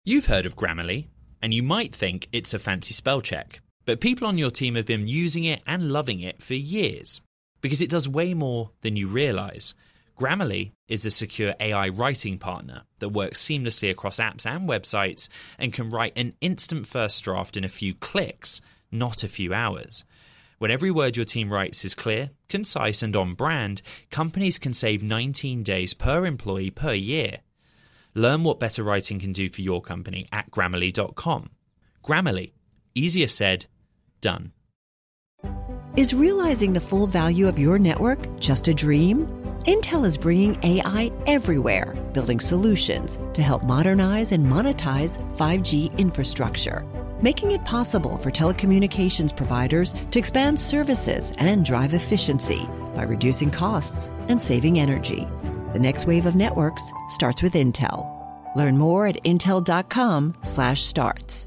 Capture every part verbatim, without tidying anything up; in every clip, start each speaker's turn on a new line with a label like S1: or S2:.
S1: You've heard of Grammarly, and you might think it's a fancy spell check, but people on your team have been using it and loving it for years because it does way more than you realise. Grammarly is a secure A I writing partner that works seamlessly across apps and websites and can write an instant first draft in a few clicks, not a few hours. When every word your team writes is clear, concise and on brand, companies can save nineteen days per employee per year. Learn what better writing can do for your company at Grammarly dot com. Grammarly. Easier said, done.
S2: Is realizing the full value of your network just a dream? Intel is bringing A I everywhere, building solutions to help modernize and monetize five G infrastructure, making it possible for telecommunications providers to expand services and drive efficiency by reducing costs and saving energy. The next wave of networks starts with Intel. Learn more at intel dot com slash starts.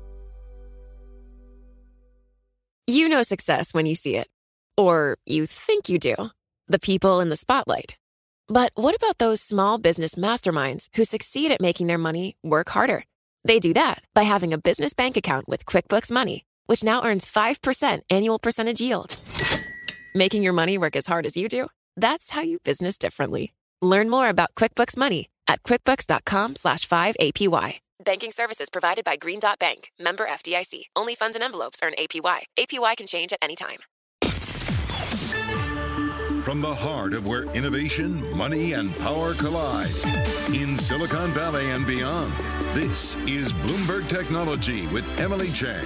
S3: You know success when you see it. Or you think you do. The people in the spotlight. But what about those small business masterminds who succeed at making their money work harder? They do that by having a business bank account with QuickBooks Money, which now earns five percent annual percentage yield. Making your money work as hard as you do? That's how you business differently. Learn more about QuickBooks Money at quickbooks dot com slash five A P Y. Banking services provided by Green Dot Bank. Member F D I C. Only funds and envelopes earn A P Y. A P Y can change at any time.
S4: From the heart of where innovation, money, and power collide, in Silicon Valley and beyond, this is Bloomberg Technology with Emily Chang.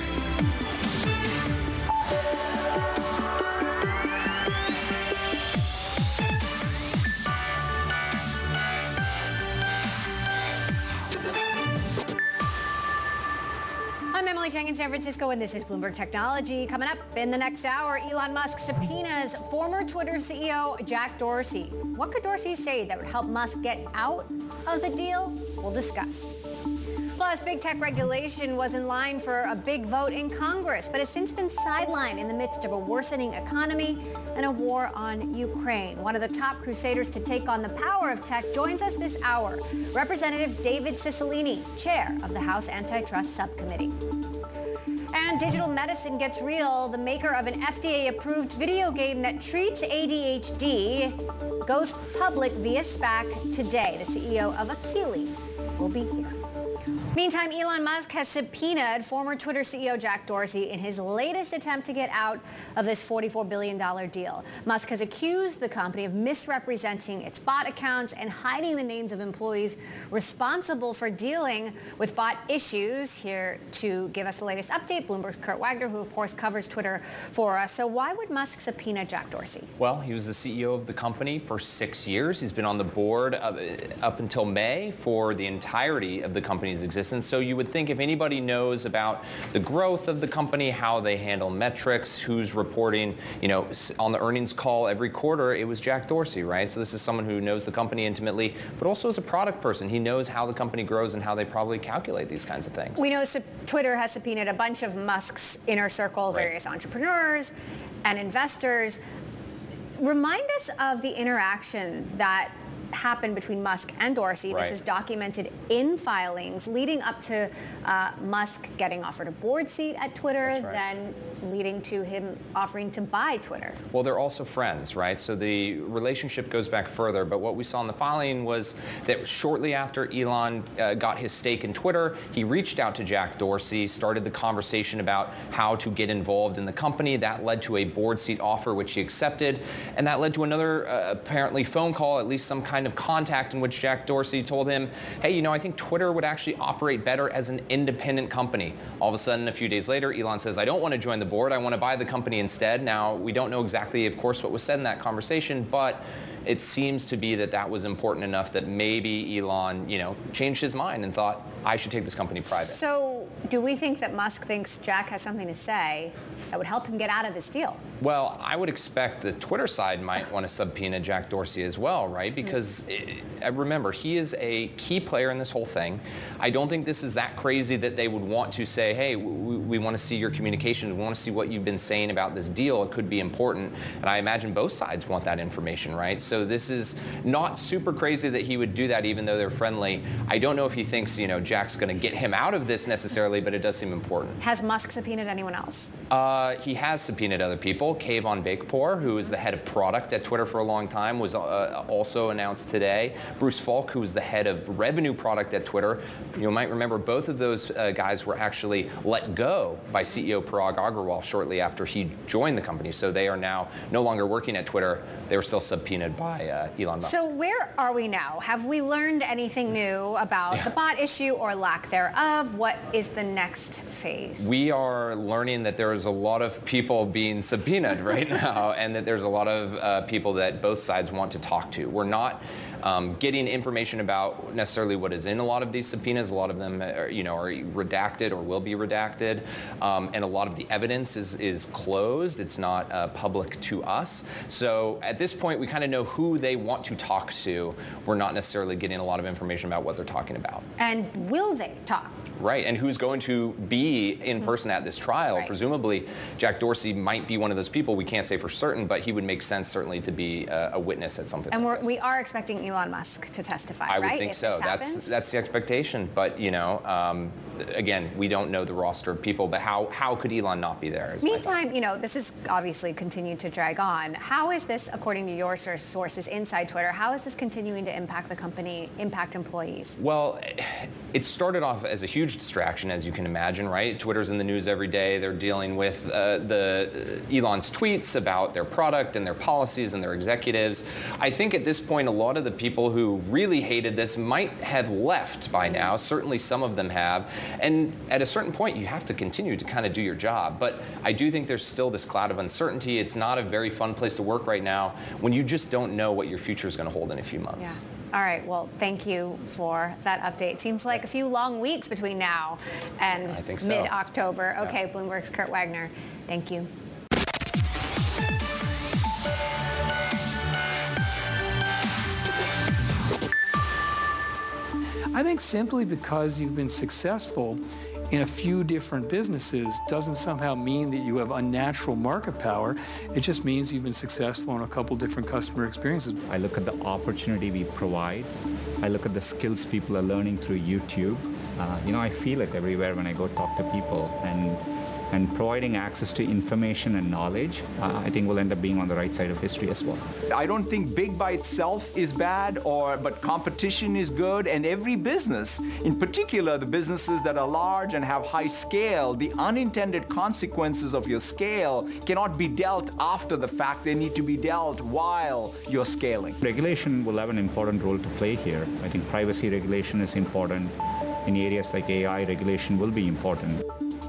S5: I'm Emily Chang in San Francisco, and this is Bloomberg Technology. Coming up in the next hour, Elon Musk subpoenas former Twitter C E O Jack Dorsey. What could Dorsey say that would help Musk get out of the deal? We'll discuss. Plus, big tech regulation was in line for a big vote in Congress, but has since been sidelined in the midst of a worsening economy and a war on Ukraine. One of the top crusaders to take on the power of tech joins us this hour, Representative David Cicilline, chair of the House Antitrust Subcommittee. And digital medicine gets real. The maker of an F D A-approved video game that treats A D H D goes public via SPAC today. The C E O of Akili will be here. Meantime, Elon Musk has subpoenaed former Twitter C E O Jack Dorsey in his latest attempt to get out of this forty-four billion dollars deal. Musk has accused the company of misrepresenting its bot accounts and hiding the names of employees responsible for dealing with bot issues. Here to give us the latest update, Bloomberg's Kurt Wagner, who of course covers Twitter for us. So why would Musk subpoena Jack Dorsey?
S6: Well, he was the C E O of the company for six years. He's been on the board uh, up until May for the entirety of the company's existence. So you would think if anybody knows about the growth of the company, how they handle metrics, who's reporting, you know, on the earnings call every quarter, it was Jack Dorsey, right? So this is someone who knows the company intimately, but also as a product person, he knows how the company grows and how they probably calculate these kinds of things.
S5: We know Twitter has subpoenaed a bunch of Musk's inner circle,
S6: Right.
S5: various entrepreneurs and investors. Remind us of the interaction that happened between Musk and Dorsey.
S6: Right.
S5: This is documented in filings leading up to uh, Musk getting offered a board seat at Twitter,
S6: That's right.
S5: then leading to him offering to buy Twitter.
S6: Well, they're also friends, right? So the relationship goes back further. But what we saw in the filing was that shortly after Elon uh, got his stake in Twitter, he reached out to Jack Dorsey, started the conversation about how to get involved in the company. That led to a board seat offer, which he accepted. And that led to another uh, apparently phone call, at least some kind of contact in which Jack Dorsey told him, hey, you know, I think Twitter would actually operate better as an independent company. All of a sudden, a few days later, Elon says, I don't want to join the board. I want to buy the company instead. Now, we don't know exactly, of course, what was said in that conversation, but it seems to be that that was important enough that maybe Elon, you know, changed his mind and thought, I should take this company private.
S5: So do we think that Musk thinks Jack has something to say that would help him get out of this deal?
S6: Well, I would expect the Twitter side might want to subpoena Jack Dorsey as well, right? Because mm-hmm. it, remember, he is a key player in this whole thing. I don't think this is that crazy that they would want to say, hey, we, we want to see your communications. We want to see what you've been saying about this deal. It could be important. And I imagine both sides want that information, right? So this is not super crazy that he would do that even though they're friendly. I don't know if he thinks, you know, Jack's going to get him out of this necessarily, but it does seem important.
S5: Has Musk subpoenaed anyone else?
S6: Uh, he has subpoenaed other people. Kayvon Beykpour, who is the head of product at Twitter for a long time, was uh, also announced today. Bruce Falk, who was the head of revenue product at Twitter. You might remember both of those uh, guys were actually let go by C E O Parag Agrawal shortly after he joined the company. So they are now no longer working at Twitter. They were still subpoenaed by uh, Elon Musk.
S5: So where are we now? Have we learned anything new about yeah. the bot issue or lack thereof? What is the next phase?
S6: We are learning that there is a lot of people being subpoenaed right now, and that there's a lot of uh, people that both sides want to talk to. We're not um, getting information about necessarily what is in a lot of these subpoenas. A lot of them, are, you know, are redacted or will be redacted, um, and a lot of the evidence is is closed. It's not uh, public to us. So at this point, we kind of know who they want to talk to. We're not necessarily getting a lot of information about what they're talking about.
S5: And will they talk?
S6: Right, and who's going to be in person at this trial?
S5: Right.
S6: Presumably, Jack Dorsey might be one of those people. We can't say for certain, but he would make sense certainly to be a, a witness at something
S5: and
S6: like
S5: we're,
S6: this.
S5: we are expecting Elon Musk to testify,
S6: I
S5: right?
S6: would think
S5: if
S6: so.
S5: This
S6: that's
S5: happens?
S6: that's the expectation. But you know, um, again, we don't know the roster of people. But how how could Elon not be there?
S5: Meantime, you know, this is obviously continued to drag on. How is this, according to your sources inside Twitter, how is this continuing to impact the company, impact employees?
S6: Well, it started off as a huge distraction, as you can imagine, right? Twitter's in the news every day. They're dealing with uh, the uh, Elon's tweets about their product and their policies and their executives. I think at this point, a lot of the people who really hated this might have left by now. Certainly some of them have. And at a certain point, you have to continue to kind of do your job. But I do think there's still this cloud of uncertainty. It's not a very fun place to work right now when you just don't know what your future is going to hold in a few months.
S5: Yeah. All right. Well, thank you for that update. Seems like a few long weeks between now and
S6: I think so.
S5: mid-October. Okay,
S6: Yeah.
S5: Bloomberg's Kurt Wagner. Thank you.
S7: I think simply because you've been successful in a few different businesses doesn't somehow mean that you have unnatural market power. It just means you've been successful in a couple different customer experiences.
S8: I look at the opportunity we provide. I look at the skills people are learning through YouTube. Uh, you know, I feel it everywhere when I go talk to people. And and providing access to information and knowledge, uh, I think will end up being on the right side of history as well.
S9: I don't think big by itself is bad, or but competition is good, and every business, in particular the businesses that are large and have high scale, the unintended consequences of your scale cannot be dealt after the fact. They need to be dealt while you're scaling.
S8: Regulation will have an important role to play here. I think privacy regulation is important. In areas like A I, regulation will be important.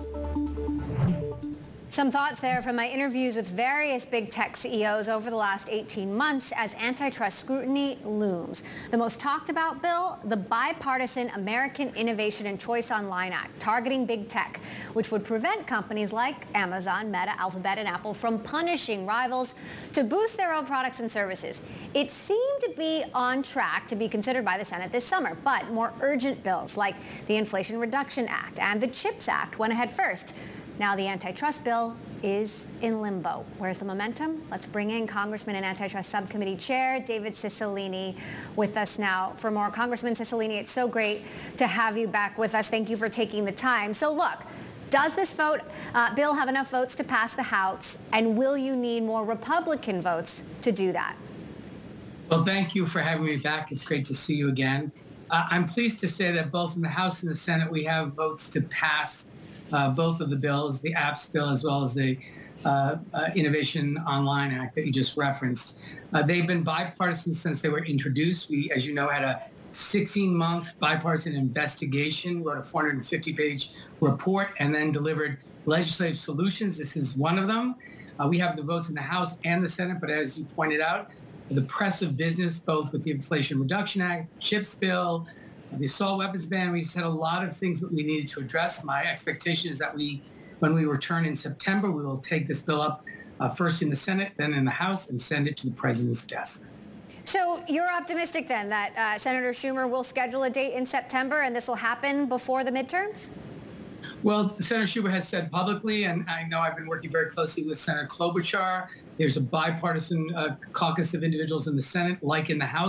S5: Some thoughts there from my interviews with various big tech C E Os over the last eighteen months as antitrust scrutiny looms. The most talked about bill, the bipartisan American Innovation and Choice Online Act, targeting big tech, which would prevent companies like Amazon, Meta, Alphabet, and Apple from punishing rivals to boost their own products and services. It seemed to be on track to be considered by the Senate this summer, but more urgent bills like the Inflation Reduction Act and the CHIPS Act went ahead first. Now the antitrust bill is in limbo. Where's the momentum? Let's bring in Congressman and Antitrust Subcommittee Chair David Cicilline with us now for more. Congressman Cicilline, it's so great to have you back with us. Thank you for taking the time. So look, does this vote uh, bill have enough votes to pass the House, and will you need more Republican votes to do that?
S10: Well, thank you for having me back. It's great to see you again. Uh, I'm pleased to say that both in the House and the Senate, we have votes to pass Uh, both of the bills, the apps bill as well as the uh, uh, Innovation Online Act that you just referenced. Uh, they've been bipartisan since they were introduced. We, as you know, had a sixteen-month bipartisan investigation, wrote a four hundred fifty page report, and then delivered legislative solutions. This is one of them. Uh, we have the votes in the House and the Senate, but as you pointed out, the press of business, both with the Inflation Reduction Act, CHIPS bill, the assault weapons ban, we just had a lot of things that we needed to address. My expectation is that we, when we return in September, we will take this bill up uh, first in the Senate, then in the House, and send it to the president's desk.
S5: So you're optimistic then that uh, Senator Schumer will schedule a date in September and this will happen before the midterms?
S10: Well, Senator Schumer has said publicly, and I know I've been working very closely with Senator Klobuchar. There's a bipartisan uh, caucus of individuals in the Senate, like in the House,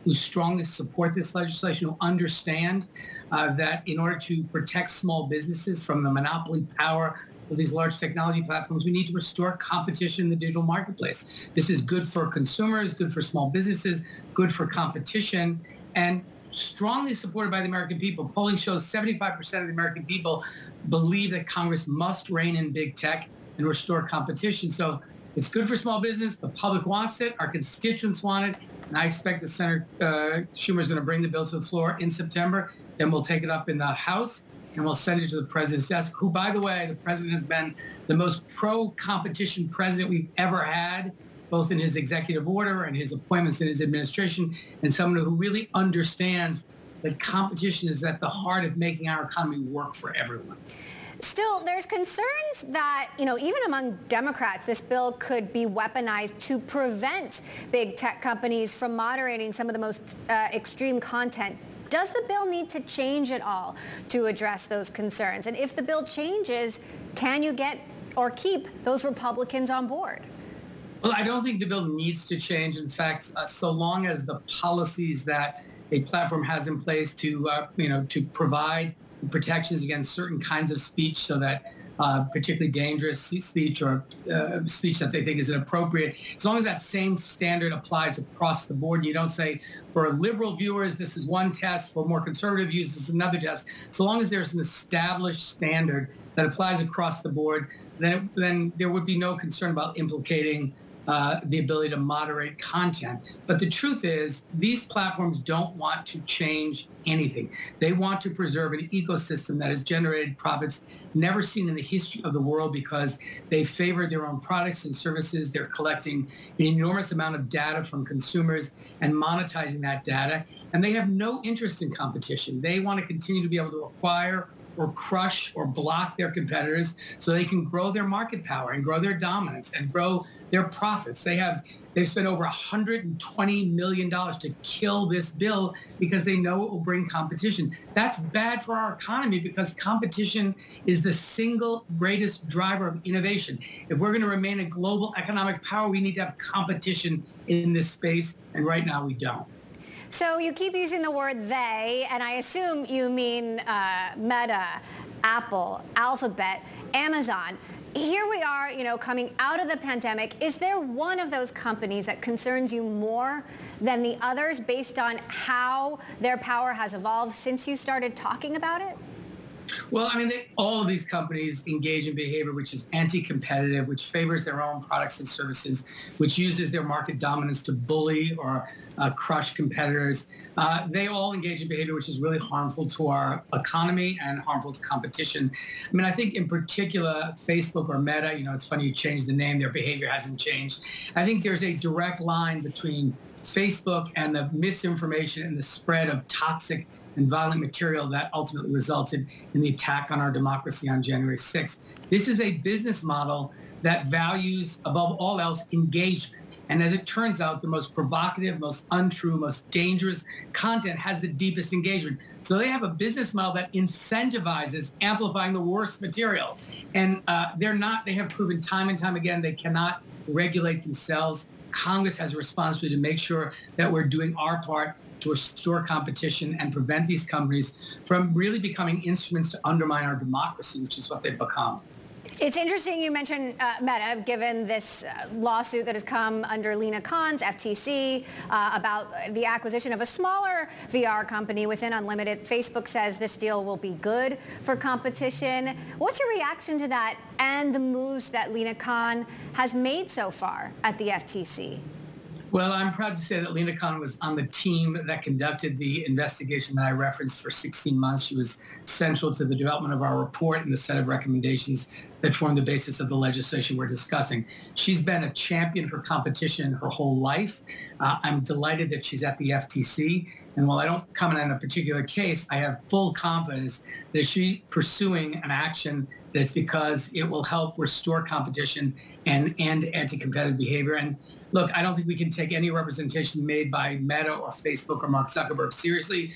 S10: who strongly support this legislation, who understand uh, that in order to protect small businesses from the monopoly power of these large technology platforms, we need to restore competition in the digital marketplace. This is good for consumers, good for small businesses, good for competition, and strongly supported by the American people. Polling shows seventy-five percent of the American people believe that Congress must rein in big tech and restore competition. So it's good for small business. The public wants it. Our constituents want it. And I expect that Senator uh, Schumer is going to bring the bill to the floor in September. Then we'll take it up in the House and we'll send it to the president's desk, who, by the way, the president has been the most pro-competition president we've ever had, both in his executive order and his appointments in his administration, and someone who really understands that competition is at the heart of making our economy work for everyone.
S5: Still, there's concerns that, you know, even among Democrats, this bill could be weaponized to prevent big tech companies from moderating some of the most uh, extreme content. Does the bill need to change at all to address those concerns? And if the bill changes, can you get or keep those Republicans on board?
S10: Well, I don't think the bill needs to change. In fact, uh, so long as the policies that a platform has in place to, uh, you know, to provide protections against certain kinds of speech, so that uh, particularly dangerous speech or uh, speech that they think is inappropriate, as long as that same standard applies across the board, you don't say for liberal viewers this is one test, for more conservative views this is another test. So long as there's an established standard that applies across the board, then it, then there would be no concern about implicating Uh, the ability to moderate content. But the truth is, these platforms don't want to change anything. They want to preserve an ecosystem that has generated profits never seen in the history of the world because they favor their own products and services. They're collecting an enormous amount of data from consumers and monetizing that data. And they have no interest in competition. They want to continue to be able to acquire or crush or block their competitors so they can grow their market power and grow their dominance and grow their profits. They have, they've spent over one hundred twenty million dollars to kill this bill because they know it will bring competition. That's bad for our economy because competition is the single greatest driver of innovation. If we're going to remain a global economic power, we need to have competition in this space, and right now we don't.
S5: So you keep using the word they, and I assume you mean uh, Meta, Apple, Alphabet, Amazon. Here we are, you know, coming out of the pandemic. Is there one of those companies that concerns you more than the others based on how their power has evolved since you started talking about it?
S10: Well, I mean, they, all of these companies engage in behavior which is anti-competitive, which favors their own products and services, which uses their market dominance to bully or uh, crush competitors. Uh, they all engage in behavior which is really harmful to our economy and harmful to competition. I mean, I think in particular, Facebook or Meta, you know, it's funny you changed the name, their behavior hasn't changed. I think there's a direct line between Facebook and the misinformation and the spread of toxic and violent material that ultimately resulted in the attack on our democracy on January sixth. This is a business model that values, above all else, engagement. And as it turns out, the most provocative, most untrue, most dangerous content has the deepest engagement. So they have a business model that incentivizes amplifying the worst material. And uh, they're not, they have proven time and time again, they cannot regulate themselves. Congress has a responsibility to make sure that we're doing our part to restore competition and prevent these companies from really becoming instruments to undermine our democracy, which is what they've become.
S5: It's interesting you mentioned uh, Meta, given this uh, lawsuit that has come under Lina Khan's F T C uh, about the acquisition of a smaller V R company within Unlimited. Facebook says this deal will be good for competition. What's your reaction to that and the moves that Lina Khan has made so far at the F T C?
S10: Well, I'm proud to say that Lina Khan was on the team that conducted the investigation that I referenced for sixteen months. She was central to the development of our report and the set of recommendations that form the basis of the legislation we're discussing. She's been a champion for competition her whole life. Uh, I'm delighted that she's at the F T C. And while I don't comment on a particular case, I have full confidence that she's pursuing an action that's because it will help restore competition and end anti-competitive behavior. And look, I don't think we can take any representation made by Meta or Facebook or Mark Zuckerberg seriously.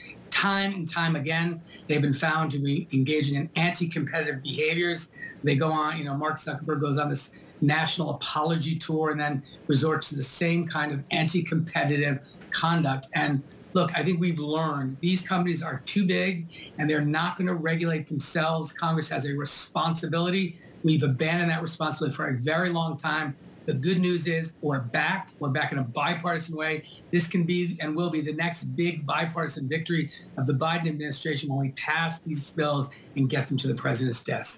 S10: time and time again, they've been found to be engaging in anti-competitive behaviors. They go on, you know, Mark Zuckerberg goes on this national apology tour and then resorts to the same kind of anti-competitive conduct. And look, I think we've learned these companies are too big and they're not going to regulate themselves. Congress has a responsibility. We've abandoned that responsibility for a very long time. The good news is we're back. We're back in a bipartisan way. This can be and will be the next big bipartisan victory of the Biden administration when we pass these bills and get them to the president's desk.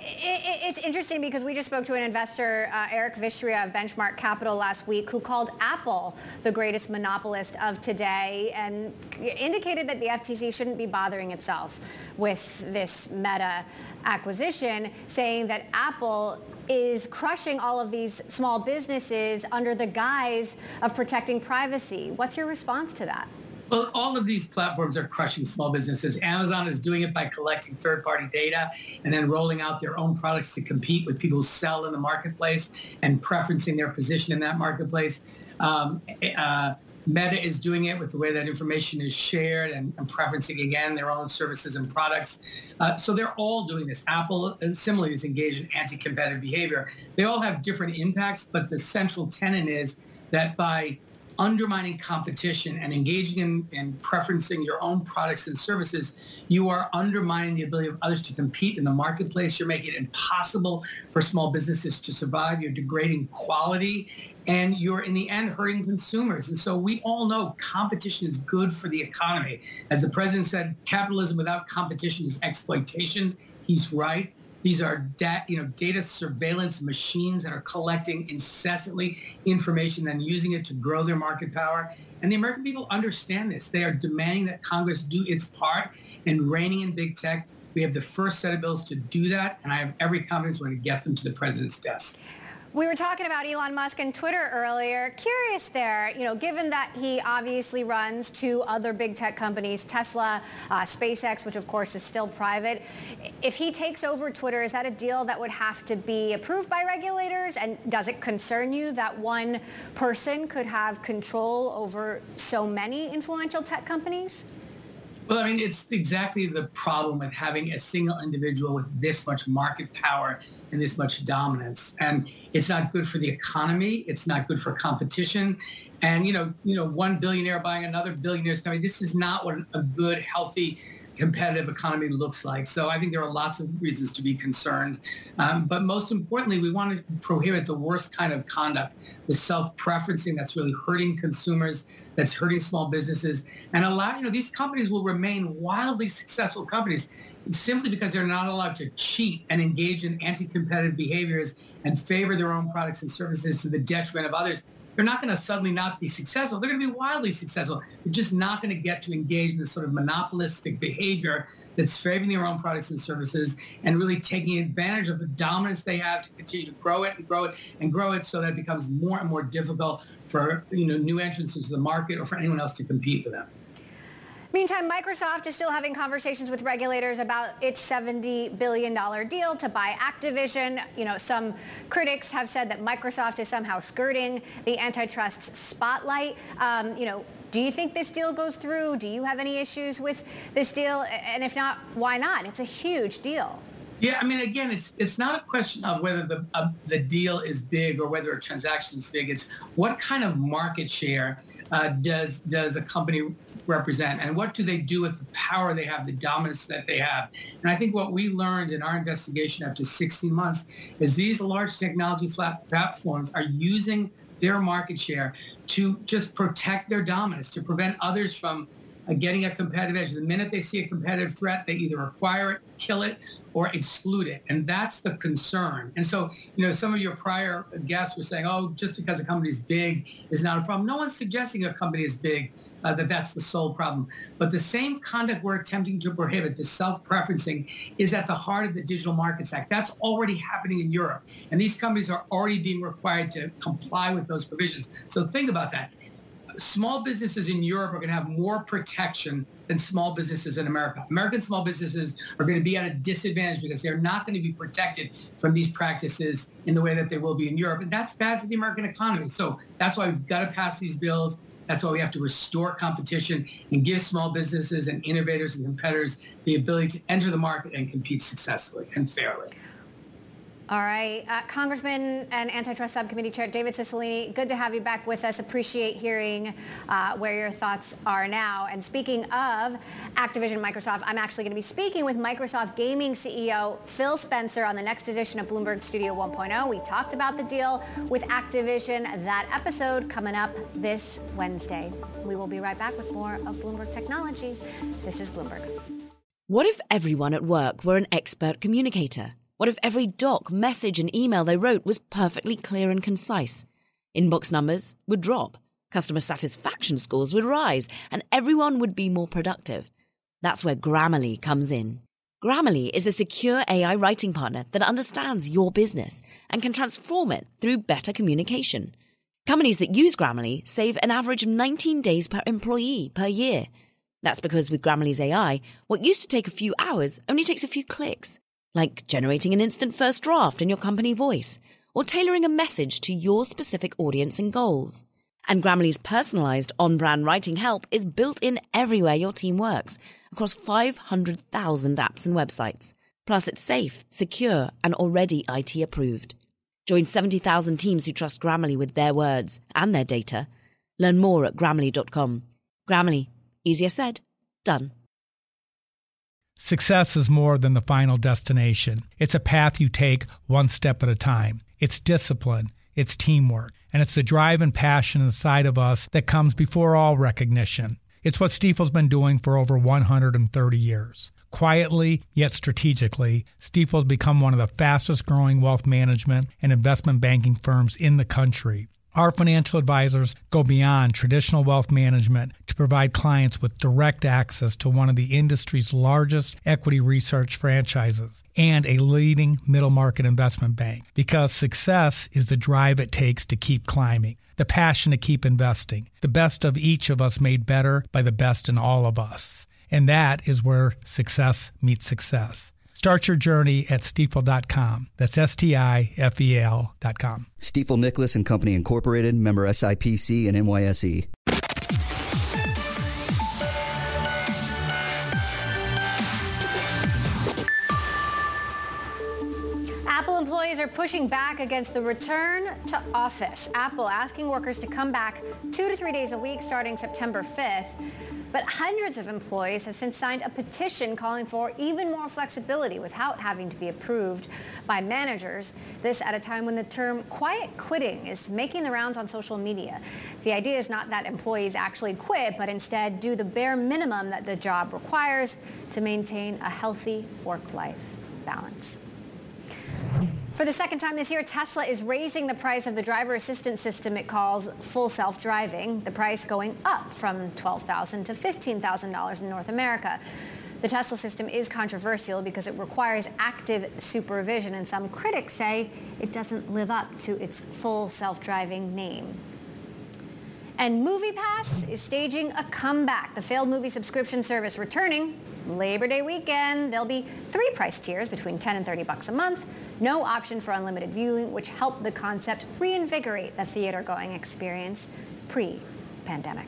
S5: It's interesting because we just spoke to an investor, uh, Eric Vistria of Benchmark Capital last week, who called Apple the greatest monopolist of today and indicated that the F T C shouldn't be bothering itself with this Meta acquisition, saying that Apple is crushing all of these small businesses under the guise of protecting privacy. What's your response to that?
S10: Well, all of these platforms are crushing small businesses. Amazon is doing it by collecting third-party data and then rolling out their own products to compete with people who sell in the marketplace and preferencing their position in that marketplace. Um, uh, Meta is doing it with the way that information is shared and, and preferencing, again, their own services and products. Uh, so they're all doing this. Apple, and similarly, is engaged in anti-competitive behavior. They all have different impacts, but the central tenet is that by undermining competition and engaging in, in preferencing your own products and services, you are undermining the ability of others to compete in the marketplace. You're making it impossible for small businesses to survive. You're degrading quality, and you're, in the end, hurting consumers. And so we all know competition is good for the economy. As the president said, capitalism without competition is exploitation. He's right. These are da- you know, data surveillance machines that are collecting incessantly information and using it to grow their market power. And the American people understand this. They are demanding that Congress do its part in reining in big tech. We have the first set of bills to do that, and I have every confidence we're going to get them to the president's desk.
S5: We were talking about Elon Musk and Twitter earlier. Curious there, you know, given that he obviously runs two other big tech companies, Tesla, uh, SpaceX, which of course is still private. If he takes over Twitter, is that a deal that would have to be approved by regulators? And does it concern you that one person could have control over so many influential tech companies?
S10: Well, I mean, it's exactly the problem with having a single individual with this much market power and this much dominance. And it's not good for the economy. It's not good for competition. And, you know, you know, one billionaire buying another billionaire's company, this is not what a good, healthy, competitive economy looks like. So I think there are lots of reasons to be concerned. Um, but most importantly, we want to prohibit the worst kind of conduct, the self-preferencing that's really hurting consumers, that's hurting small businesses, and allow, you know, these companies will remain wildly successful companies simply because they're not allowed to cheat and engage in anti-competitive behaviors and favor their own products and services to the detriment of others. They're not going to suddenly not be successful. They're going to be wildly successful. They're just not going to get to engage in this sort of monopolistic behavior that's favoring their own products and services and really taking advantage of the dominance they have to continue to grow it and grow it and grow it so that it becomes more and more difficult for, you know, new entrants into the market or for anyone else to compete with them.
S5: Meantime, Microsoft is still having conversations with regulators about its seventy billion dollars deal to buy Activision. You know, some critics have said that Microsoft is somehow skirting the antitrust spotlight. Um, you know, do you think this deal goes through? Do you have any issues with this deal? And if not, why not? It's a huge deal.
S10: Yeah, I mean, again, it's it's not a question of whether the uh, the deal is big or whether a transaction is big. It's what kind of market share uh, does does a company represent, and what do they do with the power they have, the dominance that they have. And I think what we learned in our investigation after sixteen months is these large technology platforms are using their market share to just protect their dominance, to prevent others from uh, getting a competitive edge. The minute they see a competitive threat, they either acquire it, kill it, or exclude it. And that's the concern. And so, you know, some of your prior guests were saying, oh, just because a company is big is not a problem. No one's suggesting a company is big, uh, that that's the sole problem. But the same conduct we're attempting to prohibit, the self-preferencing, is at the heart of the Digital Markets Act. That's already happening in Europe. And these companies are already being required to comply with those provisions. So think about that. Small businesses in Europe are going to have more protection than small businesses in America. American small businesses are going to be at a disadvantage because they're not going to be protected from these practices in the way that they will be in Europe. And that's bad for the American economy. So that's why we've got to pass these bills. That's why we have to restore competition and give small businesses and innovators and competitors the ability to enter the market and compete successfully and fairly.
S5: All right. Uh, Congressman and Antitrust Subcommittee Chair David Cicilline, good to have you back with us. Appreciate hearing uh, where your thoughts are now. And speaking of Activision and Microsoft, I'm actually going to be speaking with Microsoft Gaming C E O Phil Spencer on the next edition of Bloomberg Studio one point oh. We talked about the deal with Activision. That episode coming up this Wednesday. We will be right back with more of Bloomberg Technology. This is Bloomberg.
S11: What if everyone at work were an expert communicator? What if every doc, message and email they wrote was perfectly clear and concise? Inbox numbers would drop, customer satisfaction scores would rise, and everyone would be more productive. That's where Grammarly comes in. Grammarly is a secure A I writing partner that understands your business and can transform it through better communication. Companies that use Grammarly save an average of nineteen days per employee per year. That's because with Grammarly's A I, what used to take a few hours only takes a few clicks. Like generating an instant first draft in your company voice, or tailoring a message to your specific audience and goals. And Grammarly's personalized on-brand writing help is built in everywhere your team works, across five hundred thousand apps and websites. Plus, it's safe, secure, and already I T approved. Join seventy thousand teams who trust Grammarly with their words and their data. Learn more at Grammarly dot com. Grammarly. Easier said, done.
S12: Success is more than the final destination. It's a path you take one step at a time. It's discipline, it's teamwork, and it's the drive and passion inside of us that comes before all recognition. It's what Stifel's been doing for over one hundred thirty years. Quietly, yet strategically, Stifel's become one of the fastest growing wealth management and investment banking firms in the country. Our financial advisors go beyond traditional wealth management to provide clients with direct access to one of the industry's largest equity research franchises and a leading middle market investment bank. Because success is the drive it takes to keep climbing, the passion to keep investing, the best of each of us made better by the best in all of us. And that is where success meets success. Start your journey at Stifel dot com. That's S T I F E L dot com.
S13: Stifel Nicholas and Company Incorporated, member S I P C and N Y S E.
S5: Apple employees are pushing back against the return to office. Apple asking workers to come back two to three days a week starting September fifth. But hundreds of employees have since signed a petition calling for even more flexibility without having to be approved by managers. This at a time when the term quiet quitting is making the rounds on social media. The idea is not that employees actually quit, but instead do the bare minimum that the job requires to maintain a healthy work-life balance. For the second time this year, Tesla is raising the price of the driver assistance system it calls full self-driving, the price going up from twelve thousand dollars to fifteen thousand dollars in North America. The Tesla system is controversial because it requires active supervision, and some critics say it doesn't live up to its full self-driving name. And MoviePass is staging a comeback. The failed movie subscription service returning Labor Day weekend. There'll be three price tiers between ten and thirty bucks a month. No option for unlimited viewing, which helped the concept reinvigorate the theater-going experience pre-pandemic.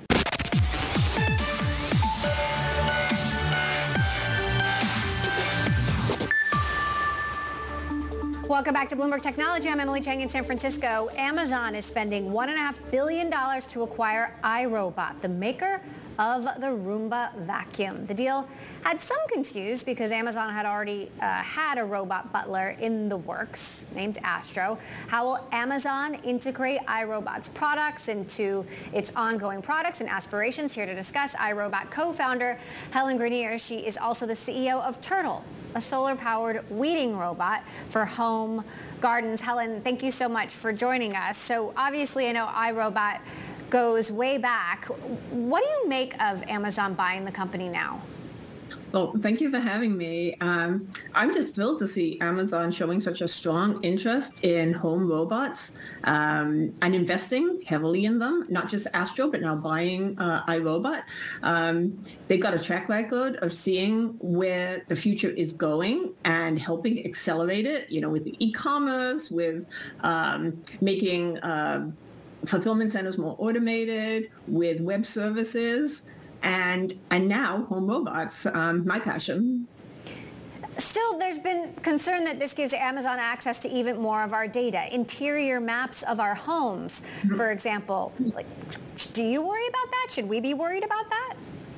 S5: Welcome back to Bloomberg Technology. I'm Emily Chang in San Francisco. Amazon is spending one point five billion dollars to acquire iRobot, the maker of the Roomba vacuum. The deal had some confused because Amazon had already uh, had a robot butler in the works named Astro. How will Amazon integrate iRobot's products into its ongoing products and aspirations? Here to discuss, iRobot co-founder Helen Grenier. She is also the C E O of Turtle, a solar-powered weeding robot for home gardens. Helen, thank you so much for joining us. So obviously, I know iRobot goes way back. What do you make of Amazon buying the company now?
S14: Well, thank you for having me. Um, I'm just thrilled to see Amazon showing such a strong interest in home robots um, and investing heavily in them, not just Astro, but now buying uh, iRobot. Um, they've got a track record of seeing where the future is going and helping accelerate it, you know, with the e-commerce, with um, making uh, fulfillment centers more automated with web services, and and now home robots, um, my passion.
S5: Still, there's been concern that this gives Amazon access to even more of our data, interior maps of our homes, for example. Like, do you worry about that? Should we be worried about that?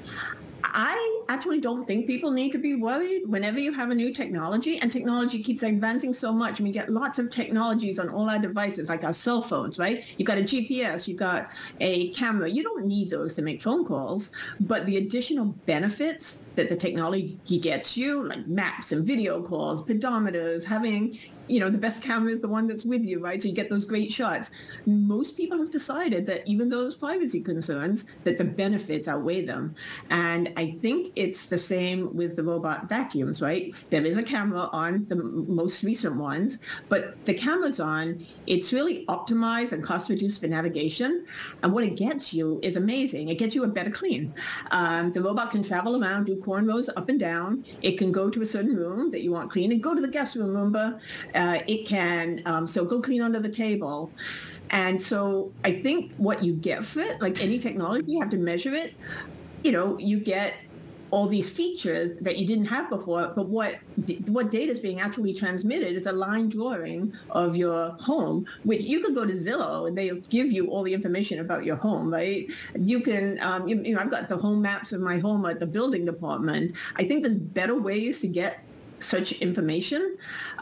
S14: I actually don't think people need to be worried whenever you have a new technology, and technology keeps advancing so much. And we get lots of technologies on all our devices, like our cell phones, right? You got a G P S, you got a camera. You don't need those to make phone calls, but the additional benefits that the technology gets you, like maps and video calls, pedometers, having, you know, the best camera is the one that's with you, right? So you get those great shots. Most people have decided that even those privacy concerns, that the benefits outweigh them. And I think it's the same with the robot vacuums, right? There is a camera on the most recent ones, but the camera's on, it's really optimized and cost reduced for navigation. And what it gets you is amazing. It gets you a better clean. Um, the robot can travel around, do cornrows up and down. It can go to a certain room that you want clean and go to the guest room, Roomba. Uh, it can, um, so go clean under the table. And so I think what you get for it, like any technology, you have to measure it. You know, you get all these features that you didn't have before, but what what data is being actually transmitted is a line drawing of your home, which you could go to Zillow and they'll give you all the information about your home, right? You can, um, you, you know, I've got the home maps of my home at the building department. I think there's better ways to get such information.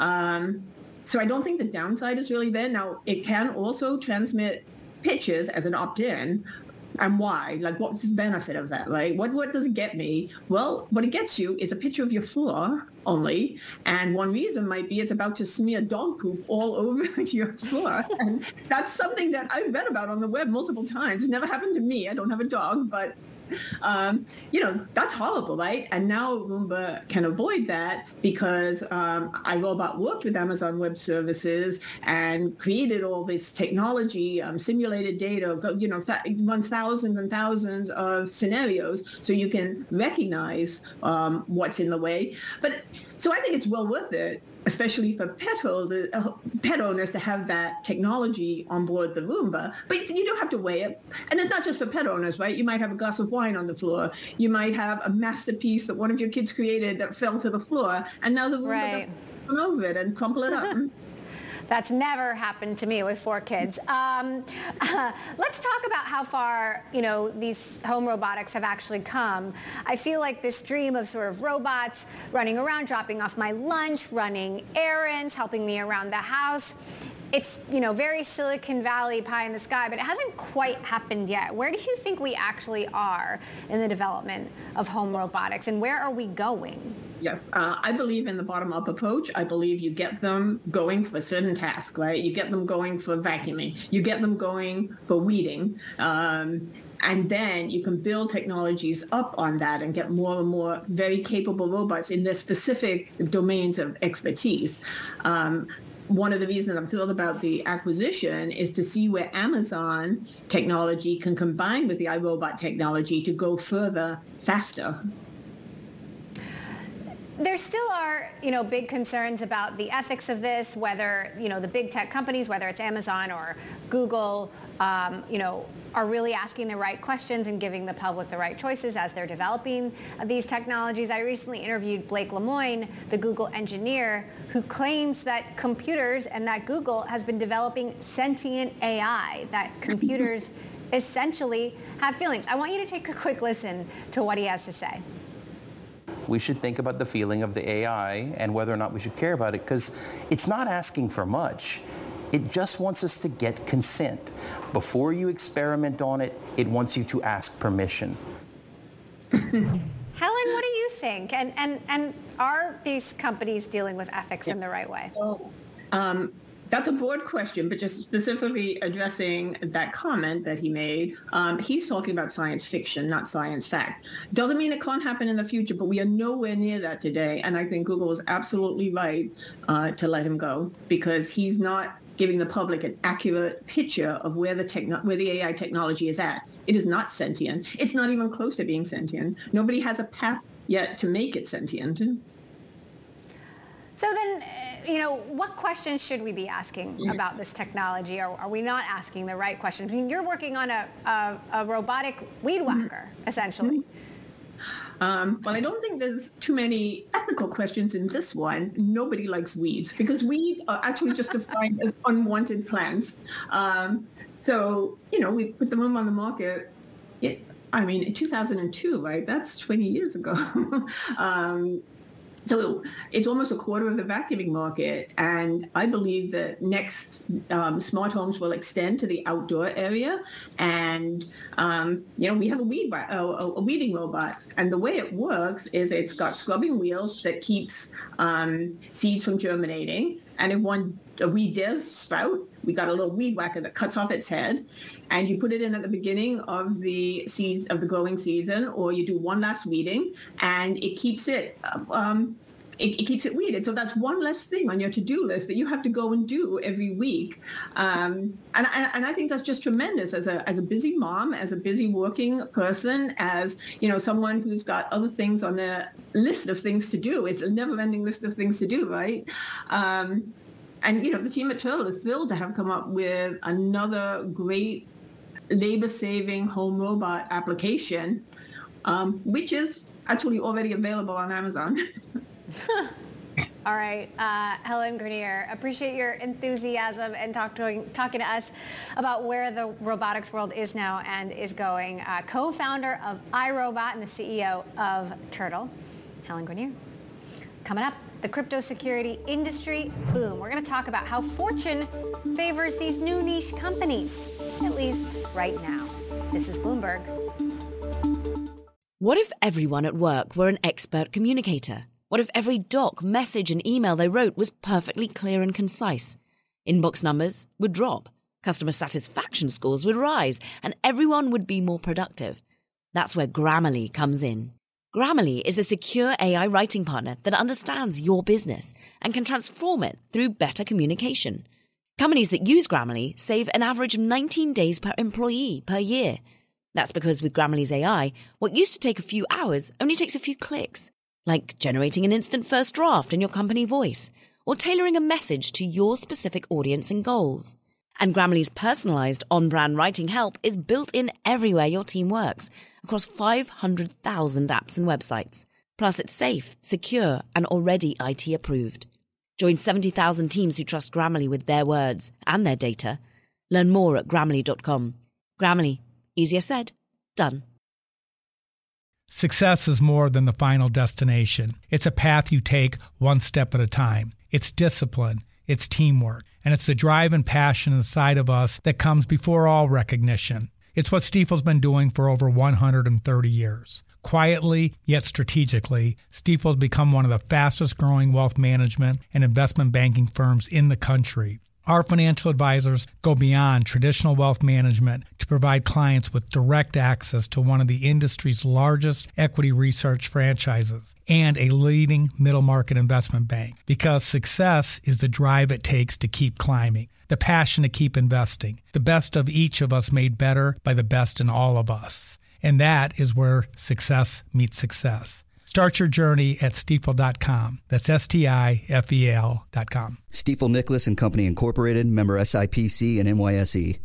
S14: Um, so I don't think the downside is really there. Now, it can also transmit pictures as an opt-in. And why? Like, what's the benefit of that, right? What what does it get me? Well, what it gets you is a picture of your floor only. And one reason might be it's about to smear dog poop all over your floor. And that's something that I've read about on the web multiple times. It's never happened to me. I don't have a dog, but Um, you know, that's horrible, right? And now Roomba can avoid that because um, iRobot worked with Amazon Web Services and created all this technology, um, simulated data, you know, th- runs thousands and thousands of scenarios so you can recognize um, what's in the way. But so I think it's well worth it, especially for pet, holder, uh, pet owners to have that technology on board the Roomba. But you do have to weigh it. And it's not just for pet owners, right? You might have a glass of wine on the floor. You might have a masterpiece that one of your kids created that fell to the floor. And now the Roomba
S5: Right.
S14: doesn't come over it and crumple it up.
S5: That's never happened to me with four kids. Um, uh, let's talk about how far, you know, these home robotics have actually come. I feel like this dream of sort of robots running around, dropping off my lunch, running errands, helping me around the house. It's, you know, very Silicon Valley pie in the sky, but it hasn't quite happened yet. Where do you think we actually are in the development of home robotics, and where are we going?
S14: Yes, uh, I believe in the bottom-up approach. I believe you get them going for certain tasks, right? You get them going for vacuuming. You get them going for weeding. Um, and then you can build technologies up on that and get more and more very capable robots in their specific domains of expertise. Um, one of the reasons I'm thrilled about the acquisition is to see where Amazon technology can combine with the iRobot technology to go further, faster.
S5: There still are, you know, big concerns about the ethics of this, whether, you know, the big tech companies, whether it's Amazon or Google, um, you know, are really asking the right questions and giving the public the right choices as they're developing these technologies. I recently interviewed Blake Lemoine, the Google engineer, who claims that computers and that Google has been developing sentient A I, that computers essentially have feelings. I want you to take a quick listen to what he has to say.
S15: We should think about the feeling of the A I and whether or not we should care about it, because it's not asking for much. It just wants us to get consent. Before you experiment on it, it wants you to ask permission.
S5: Helen, what do you think? And, and, and are these companies dealing with ethics in the right way?
S14: Um, That's a broad question, but just specifically addressing that comment that he made, um, he's talking about science fiction, not science fact. Doesn't mean it can't happen in the future, but we are nowhere near that today. And I think Google is absolutely right uh, to let him go, because he's not giving the public an accurate picture of where the techno- where the A I technology is at. It is not sentient. It's not even close to being sentient. Nobody has a path yet to make it sentient.
S5: So then, uh, you know, what questions should we be asking about this technology? Or are we not asking the right questions? I mean, you're working on a, a, a robotic weed whacker, essentially.
S14: Um, well, I don't think there's too many ethical questions in this one. Nobody likes weeds because weeds are actually just defined as unwanted plants. Um, so, you know, we put them on the market. It, I mean, in two thousand two, right? That's twenty years ago. um, So it's almost a quarter of the vacuuming market, and I believe that next um, smart homes will extend to the outdoor area. And um, you know, we have a weed a, a weeding robot, and the way it works is it's got scrubbing wheels that keeps um, seeds from germinating. And if one a weed does sprout, we got a little weed whacker that cuts off its head, and you put it in at the beginning of the seeds of the growing season, or you do one last weeding, and it keeps it um, it, it keeps it weeded. So that's one less thing on your to-do list that you have to go and do every week. Um, and, and I think that's just tremendous as a as a busy mom, as a busy working person, as you know, someone who's got other things on their list of things to do. It's a never-ending list of things to do, right? Um, And, you know, the team at Turtle is thrilled to have come up with another great labor-saving home robot application, um, which is actually already available on Amazon.
S5: All right, uh, Helen Grenier, appreciate your enthusiasm and talk to, talking to us about where the robotics world is now and is going. Uh, co-founder of iRobot and the C E O of Turtle, Helen Grenier. Coming up, the crypto security industry boom. We're going to talk about how fortune favors these new niche companies, at least right now. This is Bloomberg.
S11: What if everyone at work were an expert communicator? What if every doc, message, and email they wrote was perfectly clear and concise? Inbox numbers would drop, customer satisfaction scores would rise, and everyone would be more productive. That's where Grammarly comes in. Grammarly is a secure A I writing partner that understands your business and can transform it through better communication. Companies that use Grammarly save an average of nineteen days per employee per year. That's because with Grammarly's A I, what used to take a few hours only takes a few clicks, like generating an instant first draft in your company voice or tailoring a message to your specific audience and goals. And Grammarly's personalized on-brand writing help is built in everywhere your team works, across five hundred thousand apps and websites. Plus, it's safe, secure, and already I T approved. Join seventy thousand teams who trust Grammarly with their words and their data. Learn more at Grammarly dot com. Grammarly. Easier said, done.
S12: Success is more than the final destination. It's a path you take one step at a time. It's discipline. It's teamwork. And it's the drive and passion inside of us that comes before all recognition. It's what Stifel's been doing for over one hundred thirty years. Quietly, yet strategically, Stifel's become one of the fastest growing wealth management and investment banking firms in the country. Our financial advisors go beyond traditional wealth management to provide clients with direct access to one of the industry's largest equity research franchises and a leading middle market investment bank, because success is the drive it takes to keep climbing, the passion to keep investing, the best of each of us made better by the best in all of us. And that is where success meets success. Start your journey at Stifel dot com. That's S T I F E L dot com.
S13: Stifel Nicholas and Company Incorporated, member S I P C and N Y S E.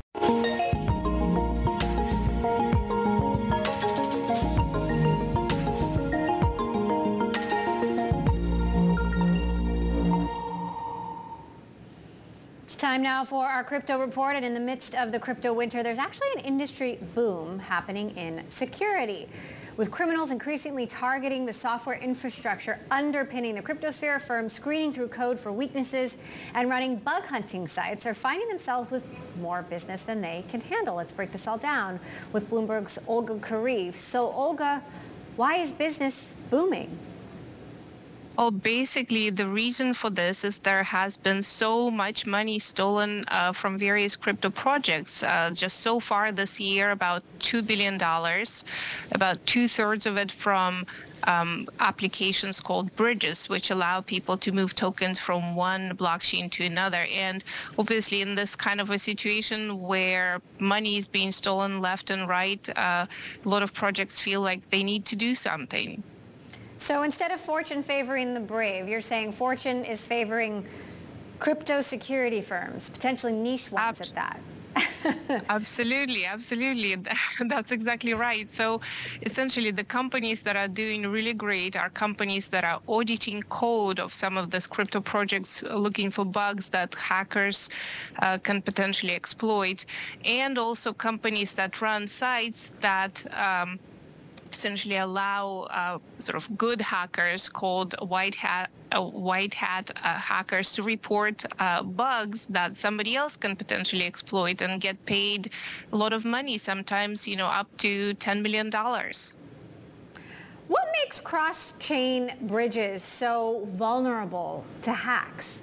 S5: It's time now for our crypto report, and in the midst of the crypto winter, there's actually an industry boom happening in security. With criminals increasingly targeting the software infrastructure underpinning the cryptosphere, firms screening through code for weaknesses and running bug hunting sites are finding themselves with more business than they can handle. Let's break this all down with Bloomberg's Olga Kharif. So, Olga, why is business booming?
S16: Well, basically, the reason for this is there has been so much money stolen uh, from various crypto projects. Uh, just so far this year, about two billion dollars, about two-thirds of it from um, applications called bridges, which allow people to move tokens from one blockchain to another. And obviously, in this kind of a situation where money is being stolen left and right, uh, a lot of projects feel like they need to do something.
S5: So instead of fortune favoring the brave, you're saying fortune is favoring crypto security firms, potentially niche ones at that.
S16: Absolutely, absolutely. That's exactly right. So essentially the companies that are doing really great are companies that are auditing code of some of these crypto projects, looking for bugs that hackers uh, can potentially exploit, and also companies that run sites that um, essentially allow uh, sort of good hackers called white hat uh, white hat uh, hackers to report uh, bugs that somebody else can potentially exploit and get paid a lot of money, sometimes, you know, up to ten million dollars.
S5: What makes cross-chain bridges so vulnerable to hacks?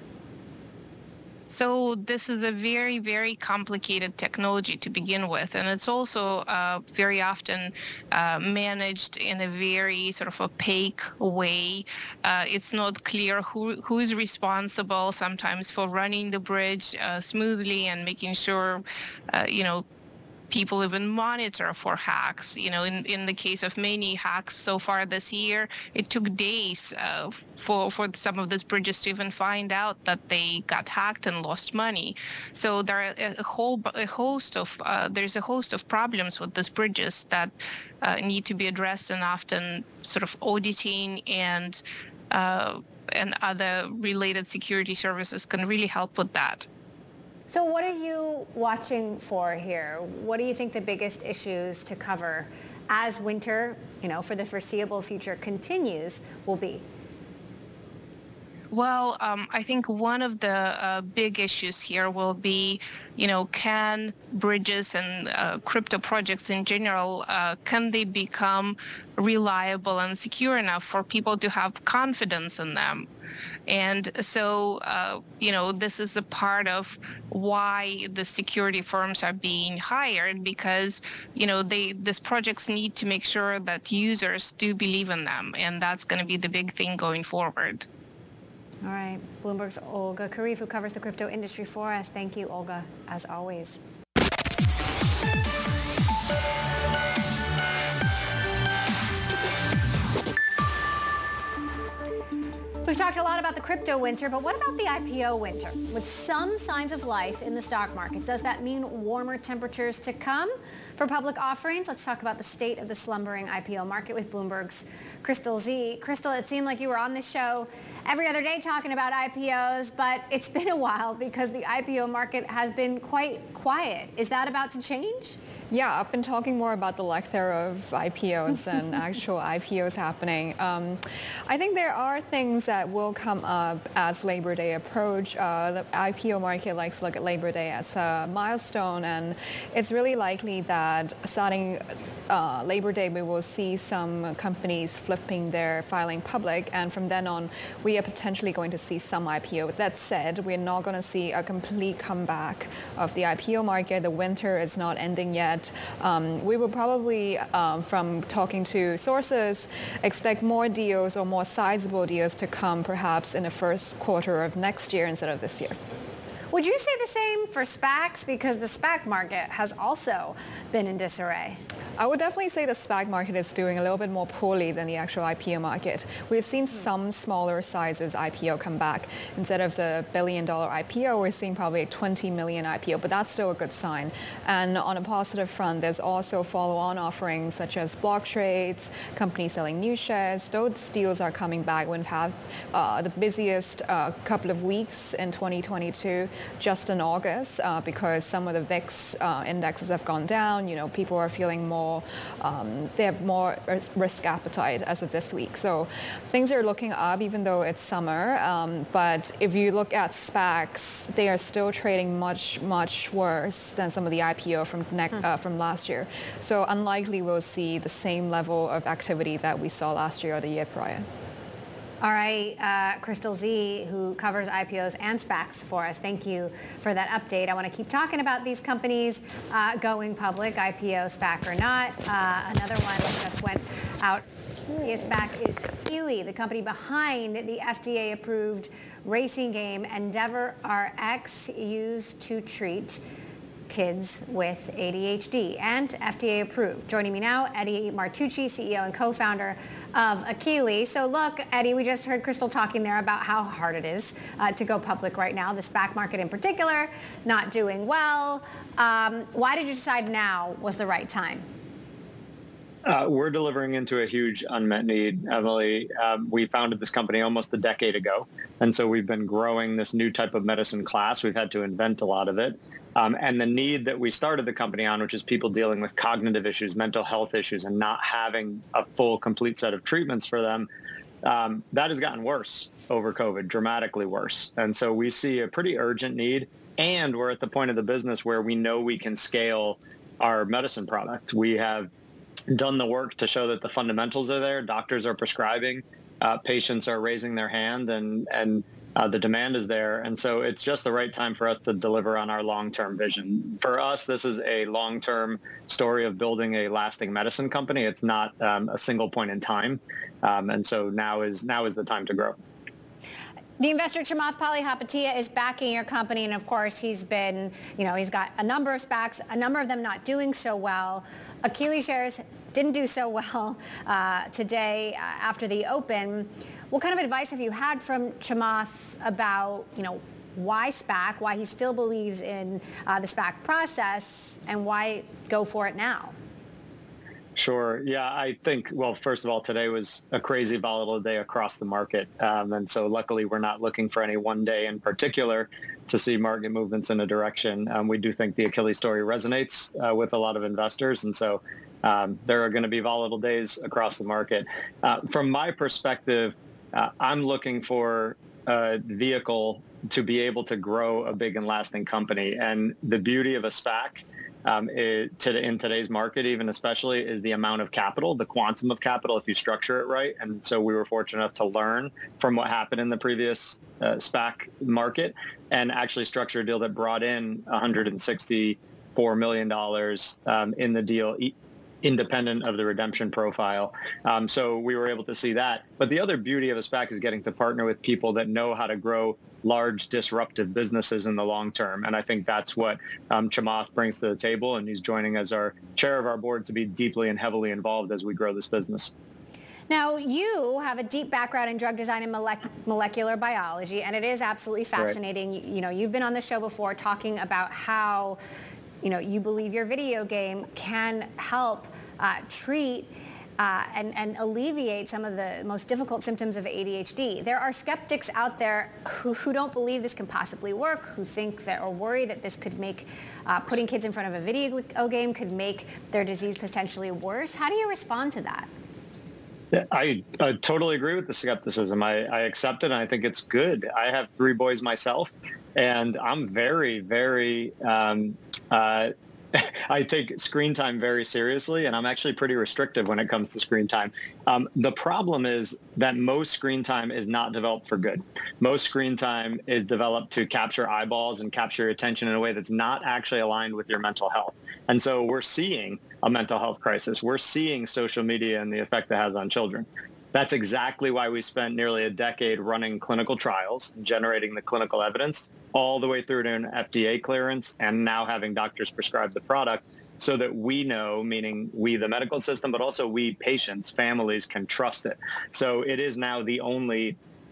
S16: So this is a very, very complicated technology to begin with, and it's also uh, very often uh, managed in a very sort of opaque way. Uh, it's not clear who who is responsible sometimes for running the bridge uh, smoothly and making sure, uh, you know, people even monitor for hacks. You know, in, in the case of many hacks so far this year, it took days uh, for, for some of these bridges to even find out that they got hacked and lost money. So there are a whole a host of uh, there's a host of problems with these bridges that uh, need to be addressed, and often sort of auditing and uh, and other related security services can really help with that.
S5: So what are you watching for here? What do you think the biggest issues to cover as winter, you know, for the foreseeable future continues will be?
S16: Well, um, I think one of the uh, big issues here will be, you know, can bridges and uh, crypto projects in general, uh, can they become reliable and secure enough for people to have confidence in them? And so, uh, you know, this is a part of why the security firms are being hired, because, you know, they these projects need to make sure that users do believe in them. And that's going to be the big thing going forward.
S5: All right. Bloomberg's Olga Kharif, who covers the crypto industry for us. Thank you, Olga, as always. We've talked a lot about the crypto winter, but what about the I P O winter? With some signs of life in the stock market, does that mean warmer temperatures to come for public offerings? Let's talk about the state of the slumbering I P O market with Bloomberg's Crystal Z. Crystal, it seemed like you were on this show every other day talking about I P Os, but it's been a while because the I P O market has been quite quiet. Is that about to change?
S17: Yeah, I've been talking more about the lack thereof I P Os than actual I P Os happening. Um, I think there are things that will come up as Labor Day approach. Uh, the I P O market likes to look at Labor Day as a milestone, and it's really likely that starting uh, Labor Day, we will see some companies flipping their filing public, and from then on, we are potentially going to see some I P O. That said, we're not going to see a complete comeback of the I P O market. The winter is not ending yet. Um, we will probably, um, from talking to sources, expect more deals or more sizable deals to come perhaps in the first quarter of next year instead of this year.
S5: Would you say the same for SPACs? Because the SPAC market has also been in disarray.
S17: I would definitely say the SPAC market is doing a little bit more poorly than the actual I P O market. We've seen some smaller sizes I P O come back. Instead of the billion dollar I P O, we're seeing probably a twenty million I P O, but that's still a good sign. And on a positive front, there's also follow-on offerings such as block trades, companies selling new shares. Those deals are coming back. We've had uh, the busiest uh, couple of weeks in twenty twenty-two, just in August, uh, because some of the V I X uh, indexes have gone down. You know, people are feeling more Um, they have more risk appetite as of this week. So things are looking up even though it's summer. Um, but if you look at SPACs, they are still trading much, much worse than some of the I P O from, ne- uh, from last year. So unlikely we'll see the same level of activity that we saw last year or the year prior.
S5: All right, uh, Crystal Z, who covers I P Os and SPACs for us, thank you for that update. I want to keep talking about these companies uh, going public, I P O, SPAC or not. Uh, another one that just went out is SPAC is Healy, the company behind the F D A-approved racing game Endeavor R X, used to treat kids with A D H D and F D A approved. Joining me now, Eddie Martucci, C E O and co-founder of Akili. So look, Eddie, we just heard Crystal talking there about how hard it is uh, to go public right now. The SPAC market in particular, not doing well. Um, why did you decide now was the right time?
S18: Uh, we're delivering into a huge unmet need, Emily. Um, we founded this company almost a decade ago, and so we've been growing this new type of medicine class. We've had to invent a lot of it. Um, and the need that we started the company on, which is people dealing with cognitive issues, mental health issues, and not having a full, complete set of treatments for them, um, that has gotten worse over COVID, dramatically worse. And so we see a pretty urgent need, and we're at the point of the business where we know we can scale our medicine product. We have done the work to show that the fundamentals are there. Doctors are prescribing, uh, patients are raising their hand, and and uh, the demand is there. And so it's just the right time for us to deliver on our long-term vision. For us, this is a long-term story of building a lasting medicine company. It's not um, a single point in time. Um, and so now is now is the time to grow.
S5: The investor Chamath Palihapitiya is backing your company, and of course he's been, you know, he's got a number of SPACs, a number of them not doing so well. Akili shares didn't do so well uh, today uh, after the open. What kind of advice have you had from Chamath about, you know, why SPAC, why he still believes in uh, the SPAC process, and why go for it now?
S18: Sure. Yeah, I think, well, first of all, today was a crazy volatile day across the market. Um, and so luckily, we're not looking for any one day in particular to see market movements in a direction. Um, we do think the Akili story resonates uh, with a lot of investors. And so um, there are going to be volatile days across the market. Uh, from my perspective, uh, I'm looking for a vehicle to be able to grow a big and lasting company. And the beauty of a SPAC Um, it, to, in today's market, even especially, is the amount of capital, the quantum of capital, if you structure it right. And so we were fortunate enough to learn from what happened in the previous uh, SPAC market and actually structure a deal that brought in one hundred sixty-four million dollars um, in the deal, e- independent of the redemption profile. Um, so we were able to see that. But the other beauty of a SPAC is getting to partner with people that know how to grow large disruptive businesses in the long term. And I think that's what um, Chamath brings to the table. And he's joining as our chair of our board to be deeply and heavily involved as we grow this business.
S5: Now, you have a deep background in drug design and molec- molecular biology, and it is absolutely fascinating. Right. You, you know, you've been on the show before talking about how, you know, you believe your video game can help uh, treat Uh, and, and alleviate some of the most difficult symptoms of A D H D. There are skeptics out there who, who don't believe this can possibly work, who think that or worry that this could make uh, putting kids in front of a video game could make their disease potentially worse. How do you respond to that?
S18: Yeah, I, I totally agree with the skepticism. I, I accept it, and I think it's good. I have three boys myself, and I'm very, very um, uh, I take screen time very seriously, and I'm actually pretty restrictive when it comes to screen time. Um, the problem is that most screen time is not developed for good. Most screen time is developed to capture eyeballs and capture your attention in a way that's not actually aligned with your mental health. And so we're seeing a mental health crisis. We're seeing social media and the effect it has on children. That's exactly why we spent nearly a decade running clinical trials, generating the clinical evidence, all the way through to an F D A clearance, and now having doctors prescribe the product so that we know, meaning we, the medical system, but also we patients, families can trust it. So it is now the only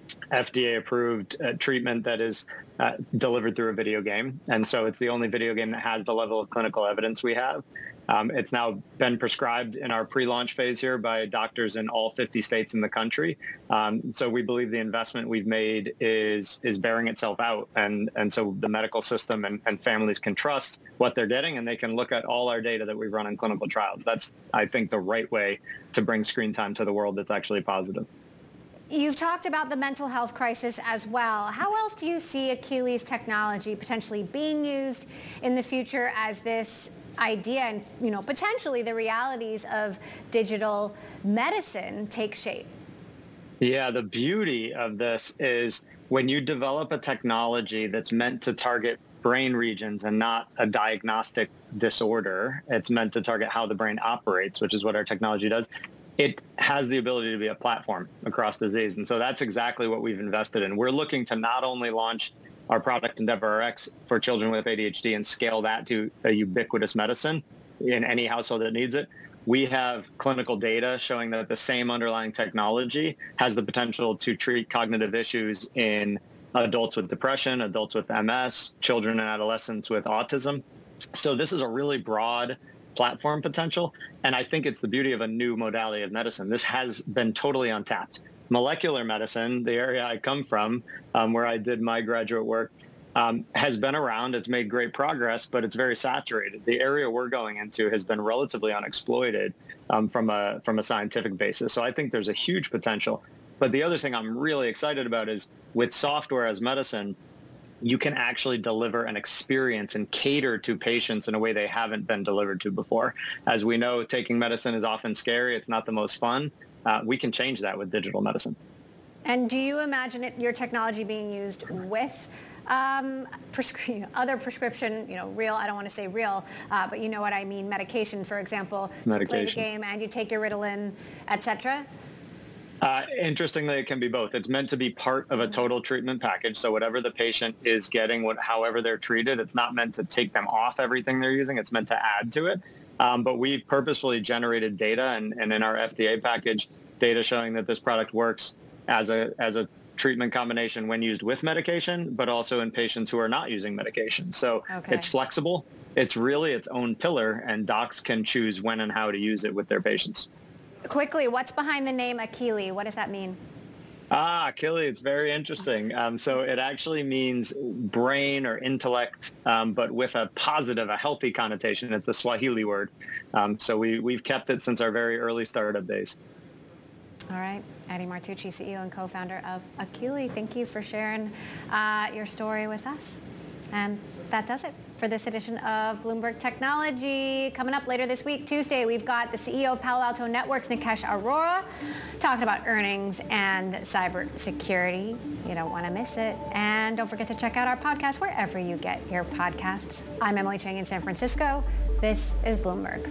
S18: F D A-approved uh, treatment that is uh, delivered through a video game. And so it's the only video game that has the level of clinical evidence we have. Um, it's now been prescribed in our pre-launch phase here by doctors in all fifty states in the country. Um, so we believe the investment we've made is is bearing itself out. And, and so the medical system and, and families can trust what they're getting, and they can look at all our data that we've run in clinical trials. That's, I think, the right way to bring screen time to the world that's actually positive.
S5: You've talked about the mental health crisis as well. How else do you see Akili's technology potentially being used in the future as this idea and, you know, potentially the realities of digital medicine take shape?
S18: Yeah, the beauty of this is when you develop a technology that's meant to target brain regions and not a diagnostic disorder, it's meant to target how the brain operates, which is what our technology does. It has the ability to be a platform across disease. And so that's exactly what we've invested in. We're looking to not only launch our product EndeavorRx for children with A D H D and scale that to a ubiquitous medicine in any household that needs it, we have clinical data showing that the same underlying technology has the potential to treat cognitive issues in adults with depression, adults with M S, children and adolescents with autism. So this is a really broad platform potential, and I think it's the beauty of a new modality of medicine. This has been totally untapped. Molecular medicine, the area I come from, um, where I did my graduate work, um, has been around. It's made great progress, but it's very saturated. The area we're going into has been relatively unexploited um, from a from a scientific basis. So I think there's a huge potential. But the other thing I'm really excited about is with software as medicine, you can actually deliver an experience and cater to patients in a way they haven't been delivered to before. As we know, taking medicine is often scary. It's not the most fun. Uh, we can change that with digital medicine.
S5: And do you imagine it, your technology being used with um, prescri- other prescription, you know, real, I don't want to say real, uh, but you know what I mean, medication, for example.
S18: Medication.
S5: You play the game and you take your Ritalin, et cetera?
S18: Uh, interestingly, it can be both. It's meant to be part of a total treatment package. So whatever the patient is getting, what, however they're treated, it's not meant to take them off everything they're using. It's meant to add to it. Um, but we've purposefully generated data, and, and in our F D A package, data showing that this product works as a as a treatment combination when used with medication, but also in patients who are not using medication. So
S5: Okay.
S18: it's flexible. It's really its own pillar, and docs can choose when and how to use it with their patients.
S5: Quickly, what's behind the name Akili? What does that mean?
S18: Ah, Akili, it's very interesting. Um, so it actually means brain or intellect, um, but with a positive, a healthy connotation. It's a Swahili word. Um, so we, we've kept it since our very early startup days.
S5: All right. Adi Martucci, C E O and co-founder of Akili. Thank you for sharing uh, your story with us. And that does it for this edition of Bloomberg Technology. Coming up later this week, Tuesday, we've got the C E O of Palo Alto Networks, Nikesh Arora, talking about earnings and cybersecurity. You don't want to miss it. And don't forget to check out our podcast wherever you get your podcasts. I'm Emily Chang in San Francisco. This is Bloomberg.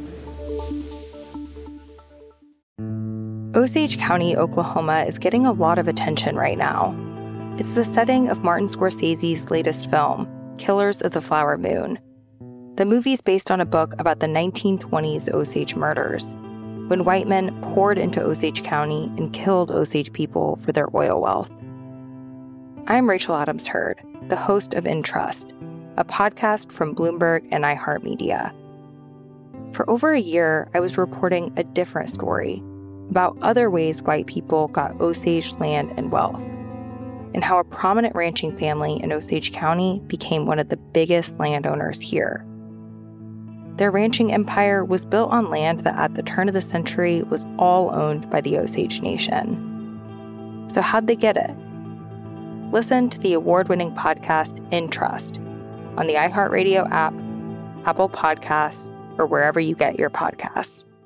S19: Osage County, Oklahoma is getting a lot of attention right now. It's the setting of Martin Scorsese's latest film, Killers of the Flower Moon. The movie's based on a book about the nineteen twenties Osage murders, when white men poured into Osage County and killed Osage people for their oil wealth. I'm Rachel Adams Heard, the host of In Trust, a podcast from Bloomberg and iHeartMedia. For over a year, I was reporting a different story about other ways white people got Osage land and wealth, and how a prominent ranching family in Osage County became one of the biggest landowners here. Their ranching empire was built on land that at the turn of the century was all owned by the Osage Nation. So how'd they get it? Listen to the award-winning podcast In Trust on the iHeartRadio app, Apple Podcasts, or wherever you get your podcasts.